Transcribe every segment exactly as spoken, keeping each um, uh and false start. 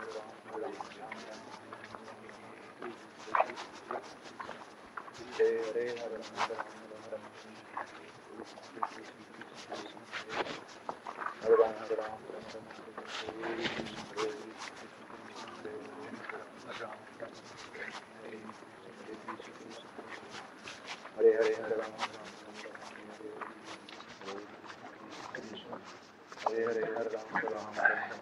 Hare Hare Hare Rama Hare Hare Hare Rama Hare Rama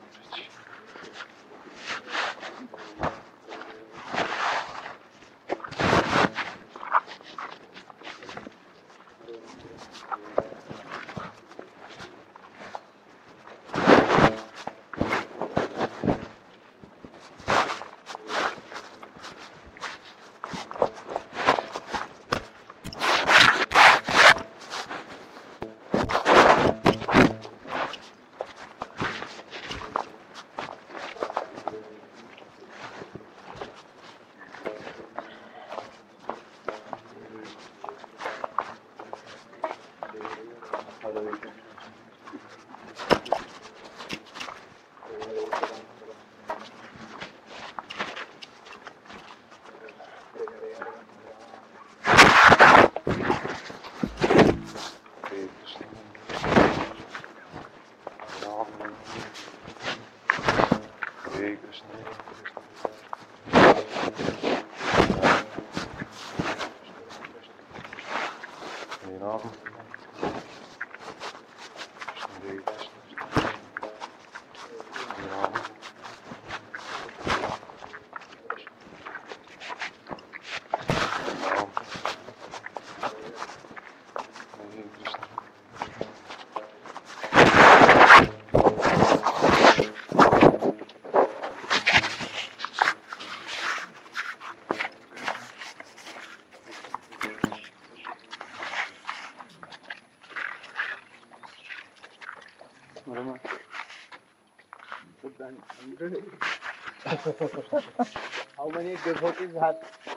How many devotees have?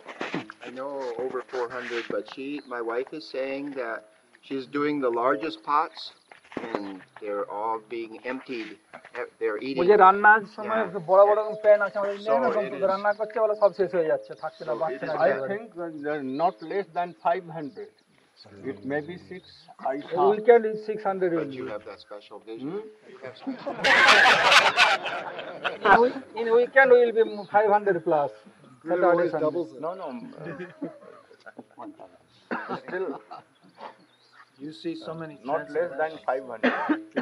I know over four hundred, but she, my wife is saying that she's doing the largest pots and they're all being emptied. They're eating. मुझे रान्ना समय Yeah. बड़ा बड़ा pan आचा मुझे So नहीं ना it तो is- रान्ना करते वाला सब शेष हो जाते थाकते ना So बात it is ना better. I think They're not less than five hundred. It may be six. I saw. weekend is six hundred But only. you have that special vision. Hmm? You have special. in, week, in weekend we will be five hundred plus. Saturday, Sunday. No, no. Uh, still You see so many not less than five hundred.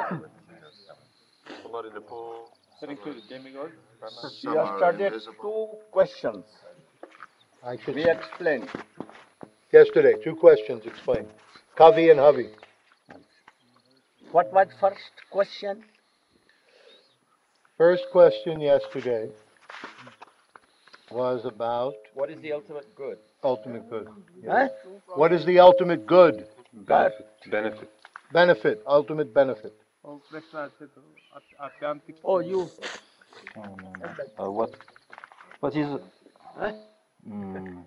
Some are Yesterday, invisible. two questions I should we explained. Yesterday, two questions explained. Kavi and Havi. What was first question? First question yesterday was about What is the ultimate good? ultimate good. Huh? What is the ultimate good? Benefit. Benefit. Benefit, ultimate benefit. Oh, you. Uh, what? What is? Huh? Mm,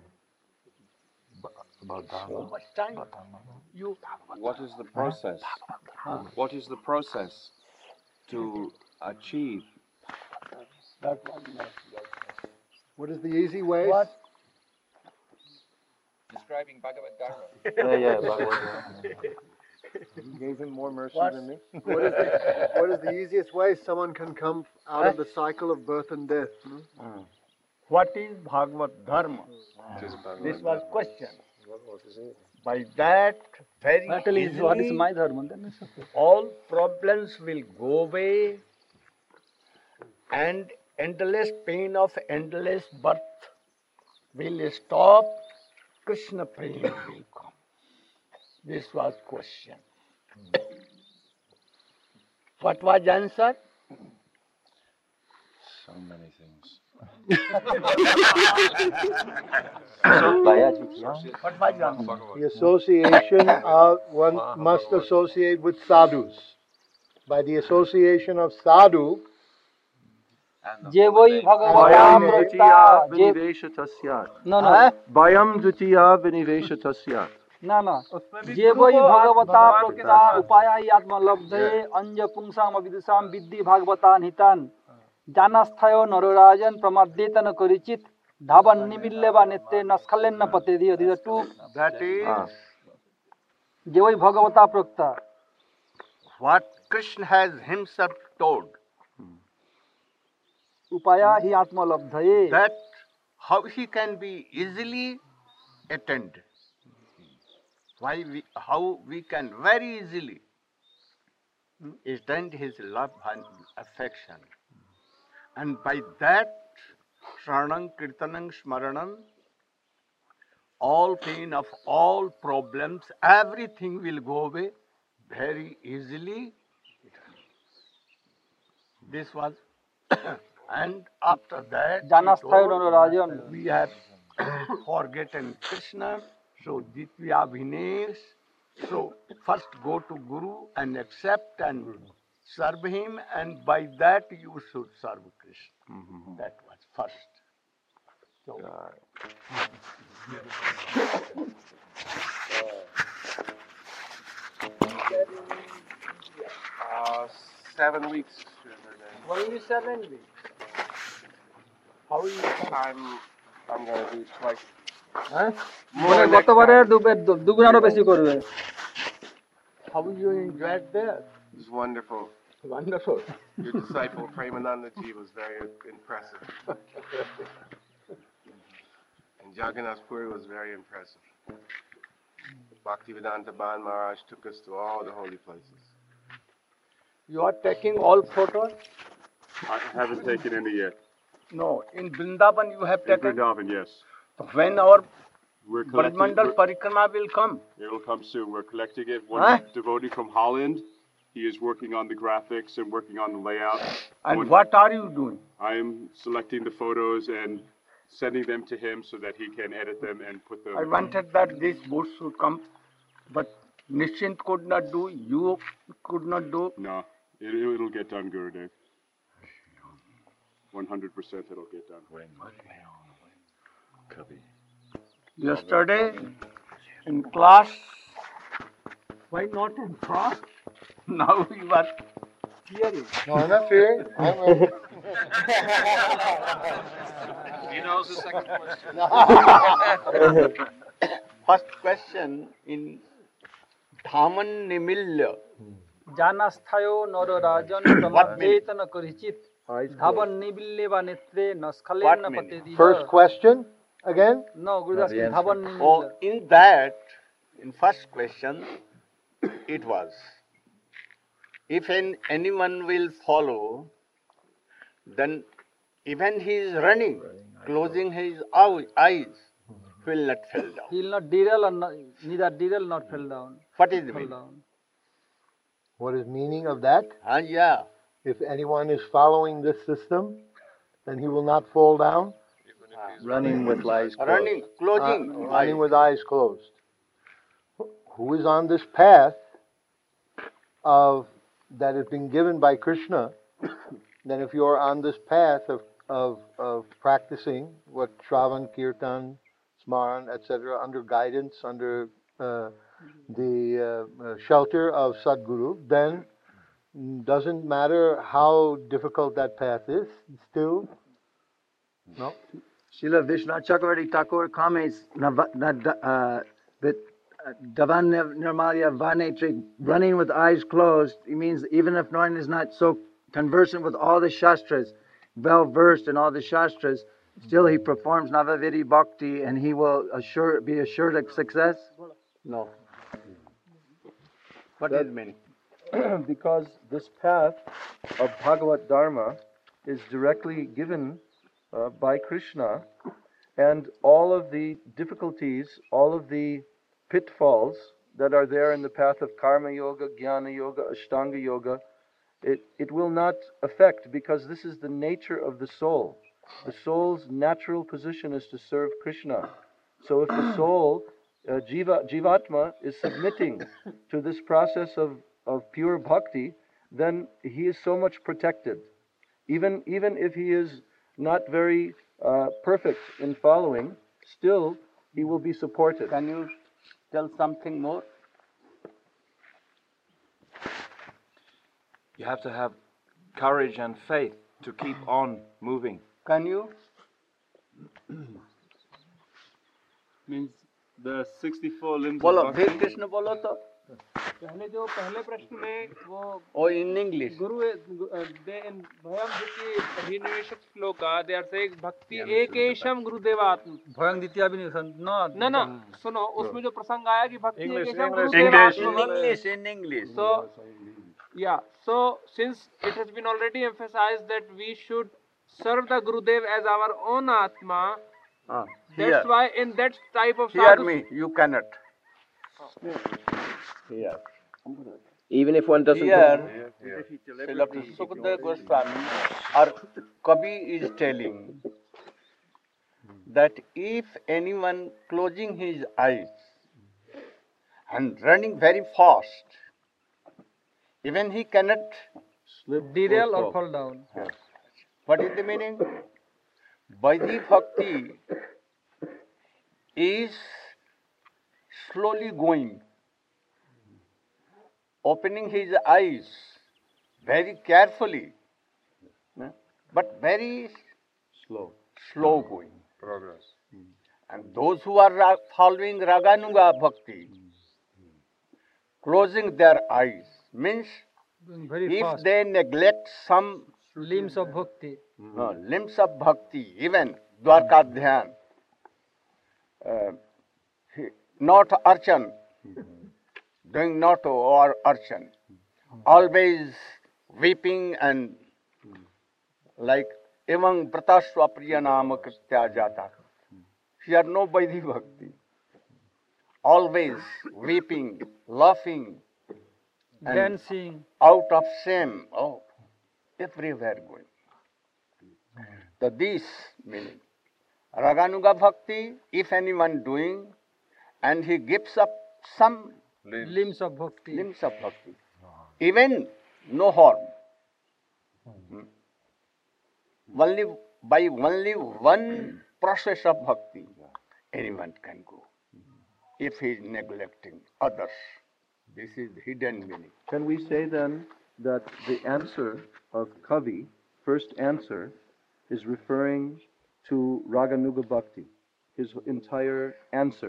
about So much time. You. What is the process? What is the process to achieve? That one. What is the easy way? What? Describing Bhagavad Dharma. Yeah, yeah. Bhagavad. You gave him more mercy What? than me. What is, the, what is the easiest way someone can come out of the cycle of birth and death? Hmm? What is Bhagavad Dharma? This was question. By that very Battle is what is easily, my dharma. Then it's okay. all problems will go away and endless pain of endless birth will stop. Krishna prema will come. This was question. What was answer? So many things. What was answer? The association of one must associate with sadhus. By the association of sadhu, जे वही भगवान ना ना Bayam Dutiya Vinivesha Tasyat. ना ना जे वही भगवता प्रकृता उपाय आत्मा लब्धे अंज पुंसाम विदुषाम विद्धि Bhagavata नितान Janasthayo Nororajan Pramadetana Korichit Dhaban Nimilleva Nete Naskhalenna Patedi. These are two. That is Jevai Bhagavata Prokta. what Krishna has himself told. Upaya hi Atma Labdhaye. That how he can be easily attained. Why we, how we can very easily attain his love and affection. And by that, Shranam, Kirtanam, Smaranam, all pain of all problems, everything will go away very easily. This was, and after that, Janasthayo Nororajan. we have forgotten Krishna, so Ditya Bhinesh. So first go to Guru and accept and serve him, and by that you should serve Krishna. Mm-hmm. That was first. So, Uh, seven weeks. Only seven weeks. How are you? I'm I'm gonna do twice. মানে গতবারের দুগুণারও বেশি করবে। how you enjoyed there? It was wonderful. Wonderful. Your disciple Premananda Ji was very impressive. And Jagannath Puri was very impressive. Bhaktivedanta Ban Maharaj took us to all the holy places. You are taking all photos? I haven't taken any yet. No, in Vrindavan you have In taken. Vrindavan, yes. When our We're collecting. Brahmandal we're- Parikrama will come. It will come soon. We're collecting it. One Huh? devotee from Holland. He is working on the graphics and working on the layout. And One- what are you doing? I am selecting the photos and sending them to him so that he can edit them and put them. I wanted that this book should come, but Nishint could not do, you could not do. No, it, it'll get done, Gurudev. one hundred percent it'll get done. Yesterday in class, why not in class? Now you are hearing. No, I'm not fearing. I'm ready. He knows the second question. First question in Dhaman Nimilya. জানাস্থায়ো নররাজন প্রমাদেতন করিচিত Dhawan নিবিল্লেবা নেত্রে নস্খালেন পতেদি। First question again? No, Gurudas, Dhawan Oh, নিবিল্লা। in that, in first question, it was, if an, anyone will follow, then even he is running, closing his ou- eyes, will not fall down. He will not derail or not, neither derail nor fell down. What is the Fall meaning? down. What is meaning of that? Ah, yeah. If anyone is following this system, then he will not fall down. Running with eyes closed. Running, closing, Uh, eyes. running with eyes closed. Who is on this path of that has been given by Krishna, then if you are on this path of, of, of practicing what Shravan, Kirtan, Smaran, et cetera, under guidance, under uh, the uh, uh, shelter of Sadguru, then doesn't matter how difficult that path is, still, no? Srila Vishwanath Chakravarti Thakur comments nav- nad- uh, that uh, Davan Nirmalya Vanetri, running with eyes closed, he means even if one is not so conversant with all the Shastras, well versed in all the Shastras, still he performs Navaviri Bhakti and he will assure, be assured of success? No. What is the meaning? Because this path of Bhagavat Dharma is directly given uh, by Krishna, and all of the difficulties, all of the pitfalls that are there in the path of Karma Yoga, Jnana Yoga, Ashtanga Yoga, it, it will not affect, because this is the nature of the soul. The soul's natural position is to serve Krishna. So if the soul, uh, Jiva, Jivatma, is submitting to this process of, of pure bhakti, then he is so much protected. Even, even if he is not very uh, perfect in following, still he will be supported. Can you tell something more? You have to have courage and faith to keep on moving. Can you? Means the sixty-four limbs of बोलो bhakti. फिर कृष्ण बोलो तो पहले जो पहले प्रश्न में वो ओ in English Guru they in भयम द्वितीय अभिनिवेशक श्लोका दे आर सेइंग भक्ति एकेशम गुरुदेवात्म भयं द्वितीय भी न ना ना सुनो उसमें जो प्रसंग आया कि भक्ति English, एकेशम English, गुरुदेवात्म in English in English so yeah so since it has been already emphasized that we should serve the Gurudev as our own atma, हाँ that's why in that type of Hear sadhu me, you cannot. Here. Even if one doesn't. Here, Srila Sukadeva Goswami or Kavi is telling that if anyone closing his eyes and running very fast, even he cannot derail or fall down. What is the meaning? Vaidhi Bhakti is slowly going, opening his eyes very carefully, but very Slow. slow going. Progress. And those who are ra- following Raganuga Bhakti, closing their eyes, means Going very if fast. they neglect some Limbs of bhakti. uh, limbs of bhakti, even Dwarkadhyan, uh, he- not archan, doing not or archan, always weeping and like evang prataswa priyanama kritya jata. Here no Vaidhi Bhakti. Always weeping, laughing, and Dancing. out of shame, oh, everywhere going. So this meaning, Raganuga Bhakti, if anyone doing, and he gives up some Limbs of bhakti. limbs of bhakti, even no harm. Hmm. Only by only one process of bhakti, anyone can go. If he is neglecting others, this is hidden meaning. Can we say then that the answer of Kavi, first answer, is referring to Raganuga Bhakti, his entire answer?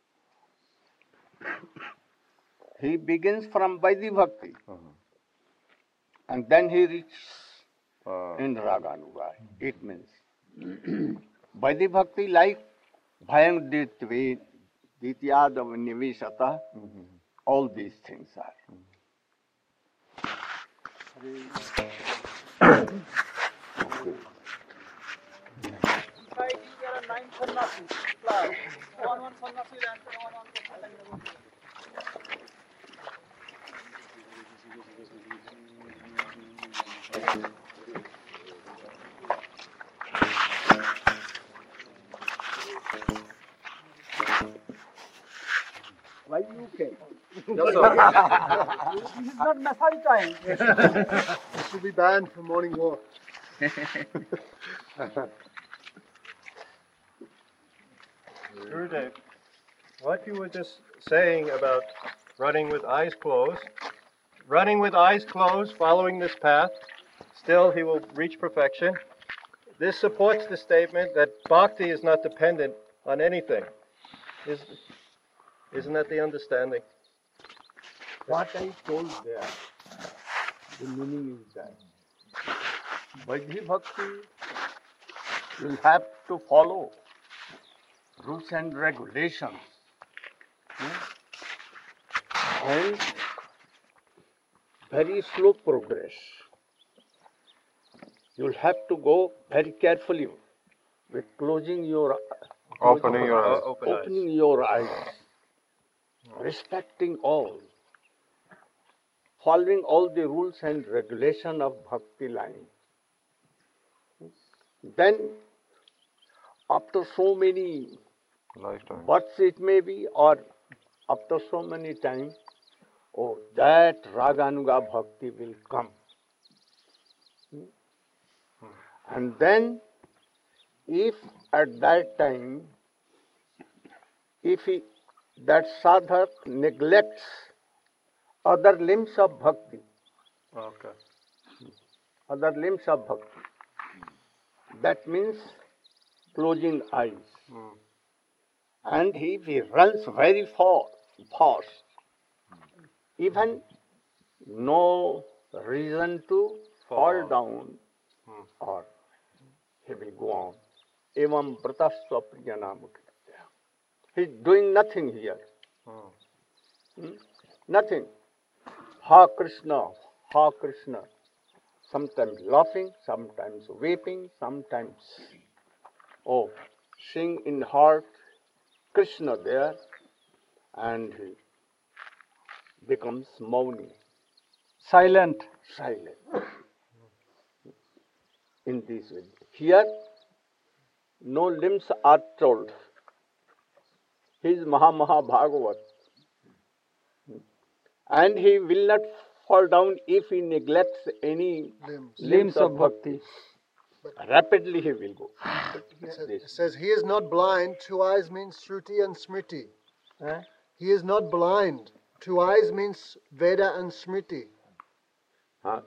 He begins from Vaidhi Bhakti, and then he reaches Uh, in Raganuga. It means Vaidhi Bhakti like Bhayang Ditve, Dityadav Nivishata, all these things are. Why you came? this is not Nasai time. It should be banned from morning walk. Gurudev, what you were just saying about running with eyes closed, running with eyes closed, following this path, still he will reach perfection. This supports the statement that bhakti is not dependent on anything. Is, isn't that the understanding? What I told there, the meaning is that Vaidhi Bhakti will have to follow rules and regulations. Hmm? And very slow progress. You'll have to go very carefully with closing your Opening your eyes. open opening your eyes, respecting all, following all the rules and regulation of bhakti line. Then, after so many Lifetime. births it may be, or after so many times, oh, that Raganuga bhakti will come. And then, if at that time, if he, that sadhak neglects other limbs of bhakti, Okay. other limbs of bhakti, that means closing eyes. And he, he runs very far, fast. Even no reason to fall down, or he will go on. Evam pratasva priyanam. He's doing nothing here. Hmm? Nothing. Ha Krishna, Ha Krishna. Sometimes laughing, sometimes weeping, sometimes, oh, sing in heart, Krishna there, and he becomes Mauni. Silent. Silent. In this way. Here, no limbs are told. He is Maha Maha Bhagavat. And he will not fall down if he neglects any Limbs. limbs, Limbs of of bhakti. bhakti. Rapidly he will go. It says, it says, he is not blind. Two eyes means Shruti and Smriti. Huh? He is not blind. Two eyes means Veda and Smriti. Huh?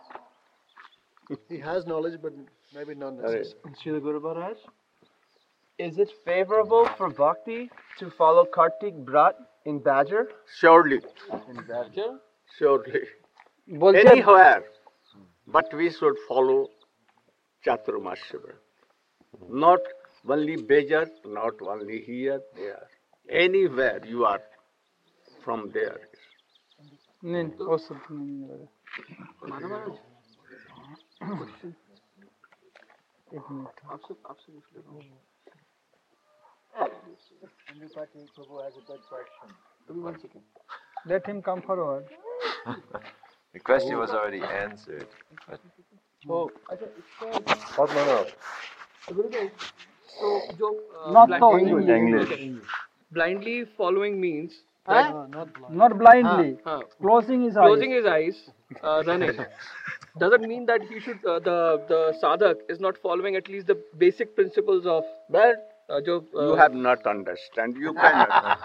He has knowledge, but maybe not necessary. Srila Guru Maharaj, is it favorable for bhakti to follow Kartik Brat in Badger? Surely. In Badger? Surely. বলছেন Anywhere. But we should follow Chaturmasya. Not only Bejar, not only here, there. Anywhere you are from there. নিন, ওষুধ নিন এবারে। एक मिनट। Let him come forward. The question was already answered. But Oh, अच्छा इसका Padmanabh. Gurudev, so जो uh, Not blind- so English. Okay. Blindly following means Huh? Not blindly. uh, Closing his eyes. closing his eyes, uh, running. Does it mean that he should uh, the the sadhak is not following at least the basic principles of But uh, जो uh, you have not understand. You cannot.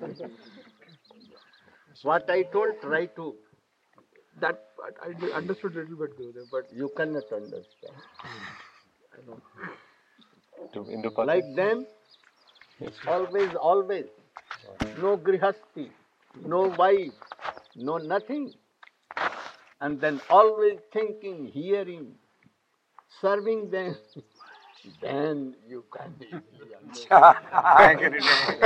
What I told, try to. that I I understood a little bit Gurudev, but You cannot understand. to Indo-Pak. Like them, always, always. No grihasti, no wife, no nothing. And then always thinking, hearing, serving them. Then you can easily understand.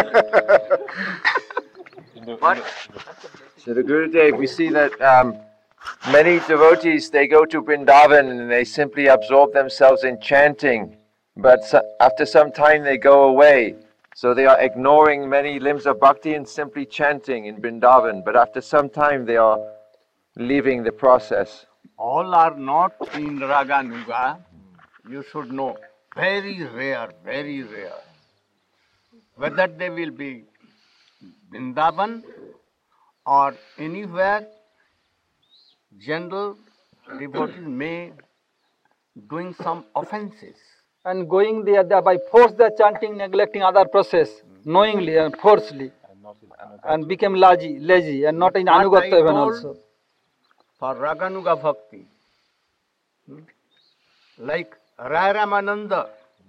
What? So the Gurudev, we see that um, many devotees, they go to Vrindavan and they simply absorb themselves in chanting. But so, after some time they go away. So they are ignoring many limbs of bhakti and simply chanting in Vrindavan. But after some time they are leaving the process. All are not in Raganuga. You should know. Very rare, very rare. Whether they will be Vrindavan or anywhere, general devotees may doing some offenses. And going there, there by force they are chanting, neglecting other process, knowingly and forcefully, and became lazy, lazy, and not in What I Anugatya even told also. For Raganuga Bhakti, hmm, like Rai Ramananda,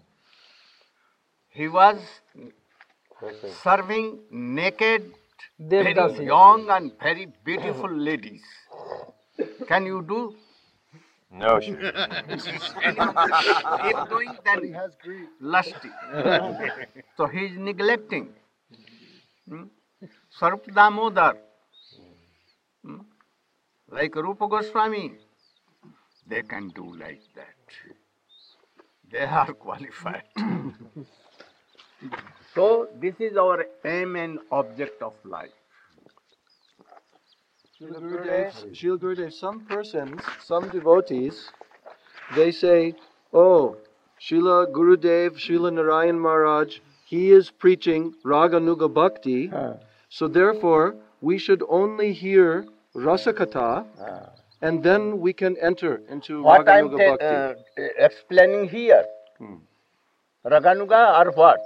he was serving naked, very Devdasi. young and very beautiful ladies. Can you do? No, sure. If doing that, He has greed. lusty. So he is neglecting. Hmm? Sarup Damodar, hmm? like Rupa Goswami, they can do like that. They are qualified. So this is our aim and object of life. Srila Gurudev, Srila Gurudev, some persons, some devotees, they say, oh, Srila Gurudev, Srila Narayan Maharaj, he is preaching Raganuga Bhakti, so therefore we should only hear Rasakatha, and then we can enter into What I am Raganuga ta- Bhakti. uh, explaining here, Raganuga or what?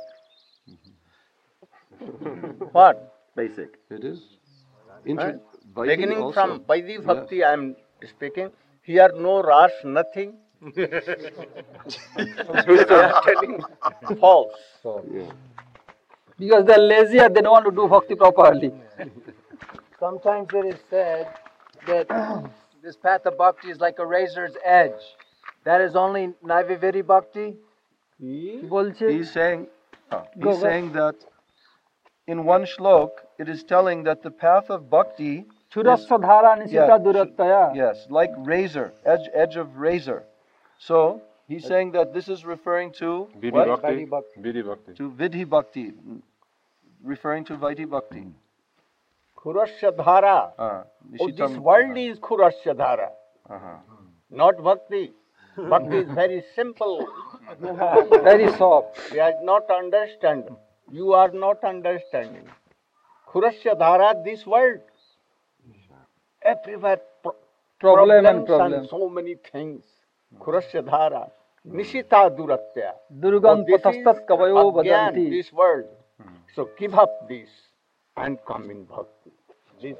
What? Basic. It is. Intro- Huh? Vaidhi Beginning also. from Vaidhi Bhakti I am speaking. Here no ras, nothing. telling false. Because they're lazy and they don't want to do bhakti properly. Sometimes it is said that this path of bhakti is like a razor's edge. That is only Naivividi bhakti? He's saying, Go, he's go. saying that in one shlok, it is telling that the path of bhakti Churasya dhara nisita durattaya. yes, like razor, edge, edge of razor. So he's saying that this is referring to Vidhi what? Bhakti. Vidhi Bhakti. To Vidhi Bhakti, referring to Vaidhi Bhakti. Khurasya dhara. Uh, Oh, this world is Khurasya dhara, uh-huh. not bhakti. Bhakti is very simple. Very soft. They are not understand. You are not understanding. Khurasya dhara, this world. Everywhere pro- Problem and problems problem. and so many things. Khurasya dhara. Nishita duratya. Durgan Oh, this is patastat kavayo agyan, vadanti. this world. So give up this and come in bhakti. This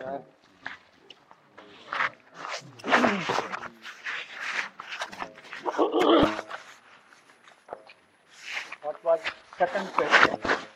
What was second question?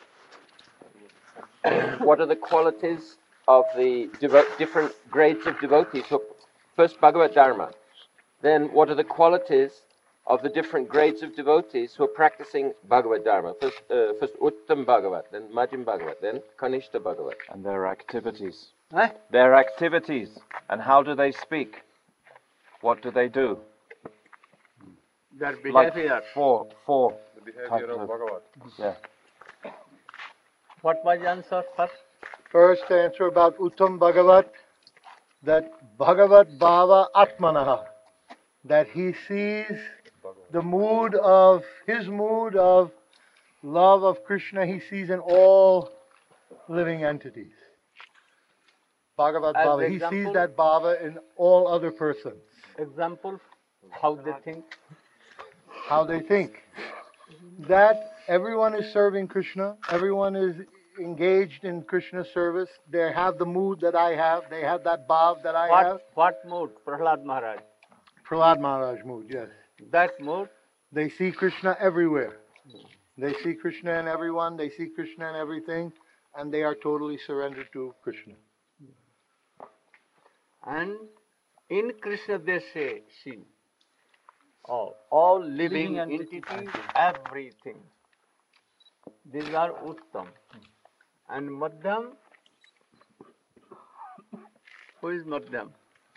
What are the qualities of the devo- different grades of devotees? So first Bhagavad Dharma. Then what are the qualities of the different grades of devotees who are practicing Bhagavad Dharma? First, uh, first Uttam Bhagavat, then Madhyam Bhagavat, then Kanishta Bhagavat. And their activities. Huh? Their activities. And how do they speak? What do they do? Their Like behavior. four, four. The behavior of Bhagavat. Yeah. What was the answer first? First answer about Uttam Bhagavat, that Bhagavat Bhava Atmanaha, that he sees the mood of, his mood of love of Krishna, he sees in all living entities. Bhagavat As Bhava, he example? sees that Bhava in all other persons. Example, how they think. How they think. That everyone is serving Krishna, everyone is engaged in Krishna's service, they have the mood that I have, they have that bhav that I have. What, what mood? Prahlad Maharaj. Prahlad Maharaj mood, yes. That mood, They see Krishna everywhere. They see Krishna in everyone, they see Krishna in everything, and they are totally surrendered to Krishna. and in Krishna they say, see, all, all living, Living entities, entities. everything. These are Uttam. And Madhyam, who is Madhyam?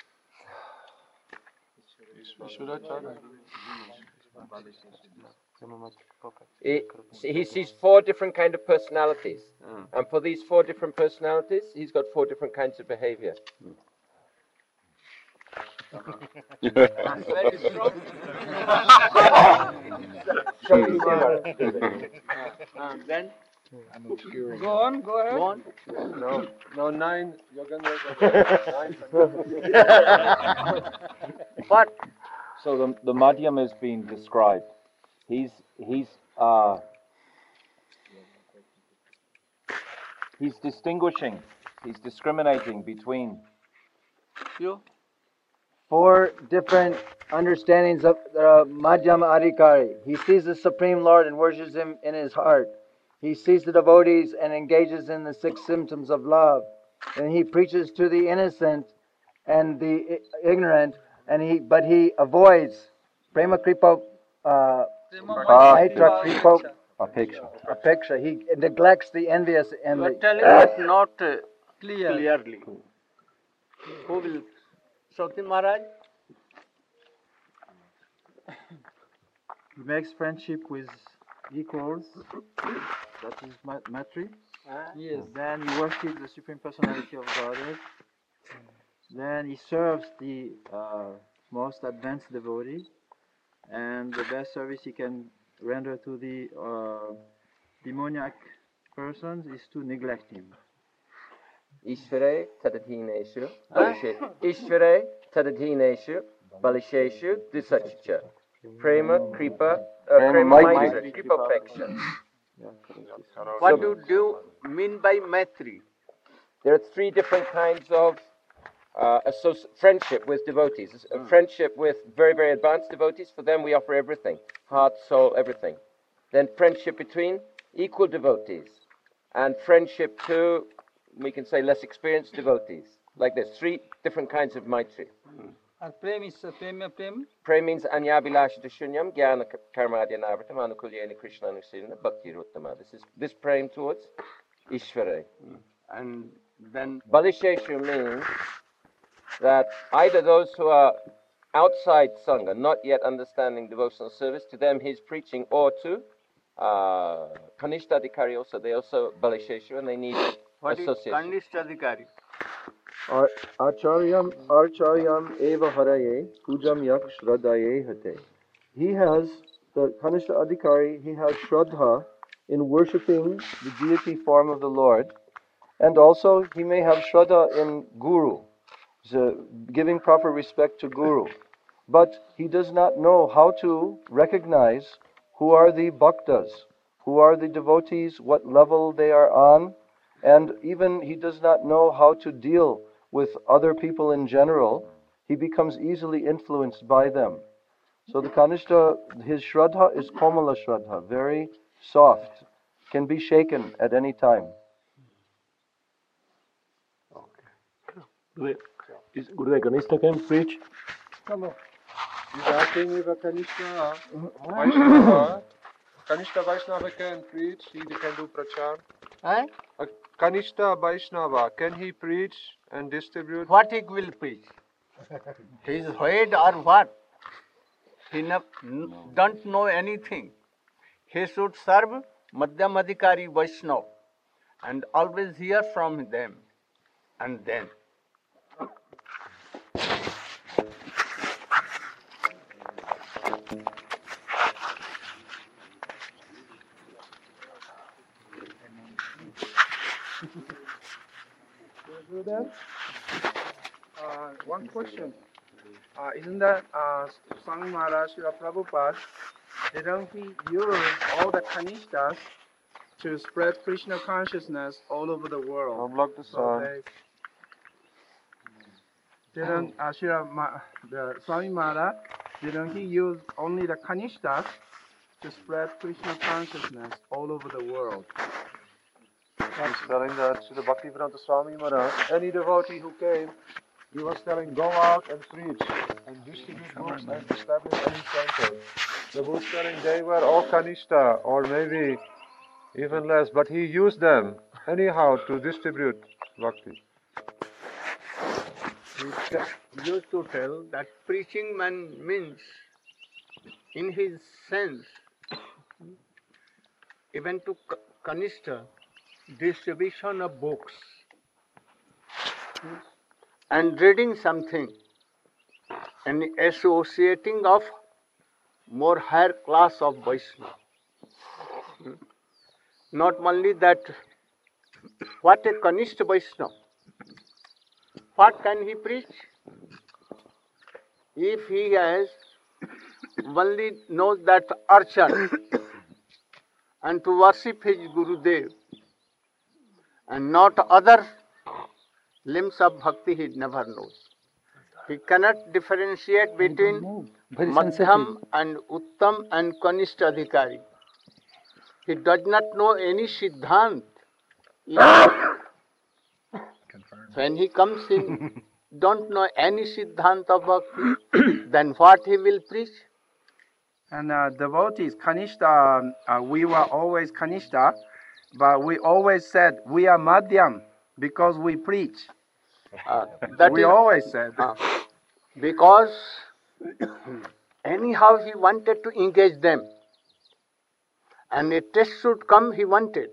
He, he sees four different kind of personalities. And for these four different personalities, he's got four different kinds of behavior. Very strong. Uh, then, Go on, go ahead. go on. No, no, nine. What? So the the Madhyam is being described. He's he's uh he's distinguishing, he's discriminating between You? Four different understandings of uh, Madhyama Adhikari. He sees the Supreme Lord and worships Him in his heart. He sees the devotees and engages in the six symptoms of love. And he preaches to the innocent and the i- ignorant, and he but he avoids prema kripa, uh, maitra kripa, Apeksha. apeksha. He neglects the envious and You are the telling us not uh, Clear. clearly. Who will? Shoti Maharaj? He makes friendship with equals, that is ma- matri. Yes. Then he worships the Supreme Personality of Godhead. Then he serves the uh, most advanced devotee. And the best service he can render to the uh, demoniac persons is to neglect him. Ishvare tadadhineshu balishe. Ishvare tadadhineshu balisheshu dusachcha. Prema kripa, uh, prema maitra, kripa peksha. What do you mean by Maitri? There are three different kinds of uh, associ- friendship with devotees, a friendship with very, very advanced devotees. For them, we offer everything, heart, soul, everything. Then friendship between equal devotees, and friendship to, we can say, less experienced devotees. Like there's three different kinds of maitri. And prem is uh, prem, prem. Prem means anyabhilashita shunyam jnana karmadya navartam anukulyena krishna anusirana bhakti ruttama. This is this praying towards Ishvara. And then Balisheshu means that either those who are outside Sangha, not yet understanding devotional service, to them he's preaching, or to uh, Kanishta Adhikari also, they also Balisheshu, and they need what is association. Kanishta Adhikari? Ar- Acharyam Archaryam Eva Haraye Pujam Yak Shradhaye Hate. He has, the Kanishta Adhikari, he has Shraddha in worshipping the deity form of the Lord, and also he may have Shraddha in Guru, so giving proper respect to Guru. But he does not know how to recognize who are the bhaktas, who are the devotees, what level they are on, and even he does not know how to deal with other people in general. He becomes easily influenced by them. So the Kanishta, his Shraddha is Komala Shraddha, very soft, can be shaken at any time. Is Gurudev Kanishta can preach? Come on. He's asking if a Kanishta Vaishnava, Kanishta Vaishnava can preach, he can do prachar. Eh? A Kanishta Vaishnava, can he preach and distribute? What he will preach? His head or what? He no, n- don't know anything. He should serve Madhyam Adhikari Vaishnava and always hear from them. And then Uh, one question. Uh, isn't that uh, Swami Maharaj, Srila Prabhupada, didn't he use all the Kanishtas to spread Krishna consciousness all over the world? Unblock the So sun. they didn't, uh, Srila Ma, the Swami Maharaj, didn't he use only the Kanishtas to spread Krishna consciousness all over the world? He's telling that to the Bhaktivedanta Swami Maharaj, any devotee who came, he was telling, go out and preach and distribute books and establish any center. The books telling they were all Kanishta or maybe even less, but he used them anyhow to distribute bhakti. he used to tell that preaching man means, in his sense, even to K- Kanishta, distribution of books and reading something and associating of more higher class of Vaishnava. Not only that, what a Kanishta Vaishnava, what can he preach? If he has only knows that archan and to worship his Gurudev and not other limbs of bhakti, he never knows. He cannot differentiate between Very Madhyam sensitive. and Uttam and Kanishta Adhikari. He does not know any Siddhant. When he comes in, don't know any Siddhant of bhakti, then what he will preach? And uh, devotees, Kanishta, uh, we were always Kanishta, but we always said we are Madhyam because we preach. Uh, that we is- always said. Uh, because anyhow he wanted to engage them. And a test should come, he wanted.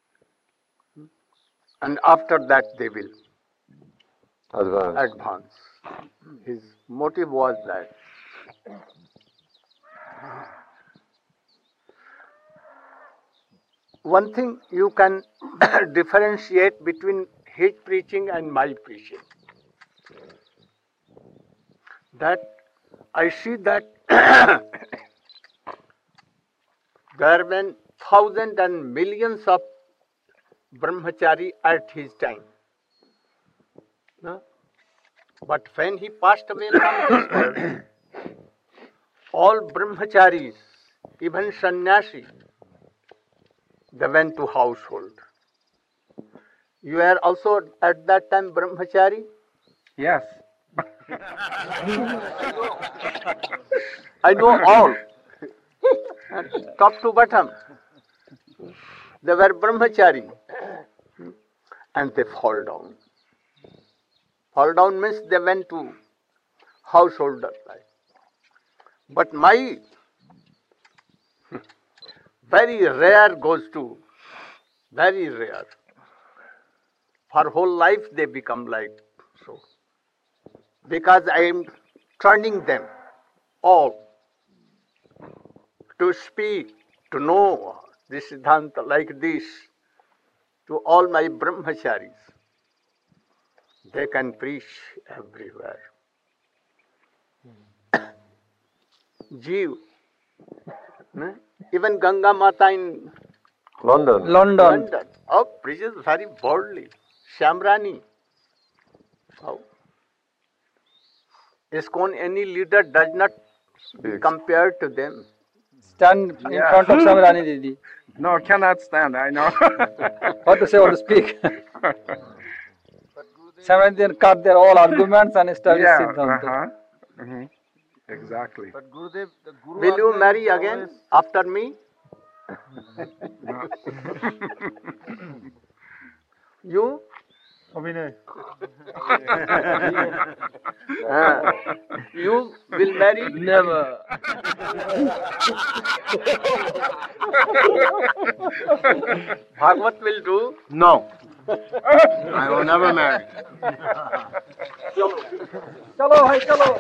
And after that they will Advance. advance. His motive was that. One thing you can differentiate between his preaching and my preaching. That I see that there were thousands and millions of brahmachari at his time. No? But when he passed away from this world, all brahmacharis, even sannyasi, they went to household. You were also at that time brahmachari? Yes. I know all. Top to bottom. They were brahmachari. And they fall down. Fall down means they went to householder life. But my very rare goes to, very rare. For whole life they become like so. Because I am turning them all to speak, to know this Siddhanta like this to all my brahmacharis. They can preach everywhere. Jeev, ne? Even Ganga Mata in London. London. London. Oh, preaches very boldly. Shamrani. Oh. ISKCON, any leader does not compare to them. Stand in Yeah. front of Shamrani Didi. No, cannot stand, I know. What to say, what to speak. Shamrani Didi cut their all arguments and established Yeah, Siddhanta. uh-huh. Mhm. Exactly. But Gurudev, the Guru Will you Arjan marry is again always- after me? No. You? Abhinay. Ah, you will marry? Never. Bhagavat will do? No. I will never marry. Chalo, hai, chalo.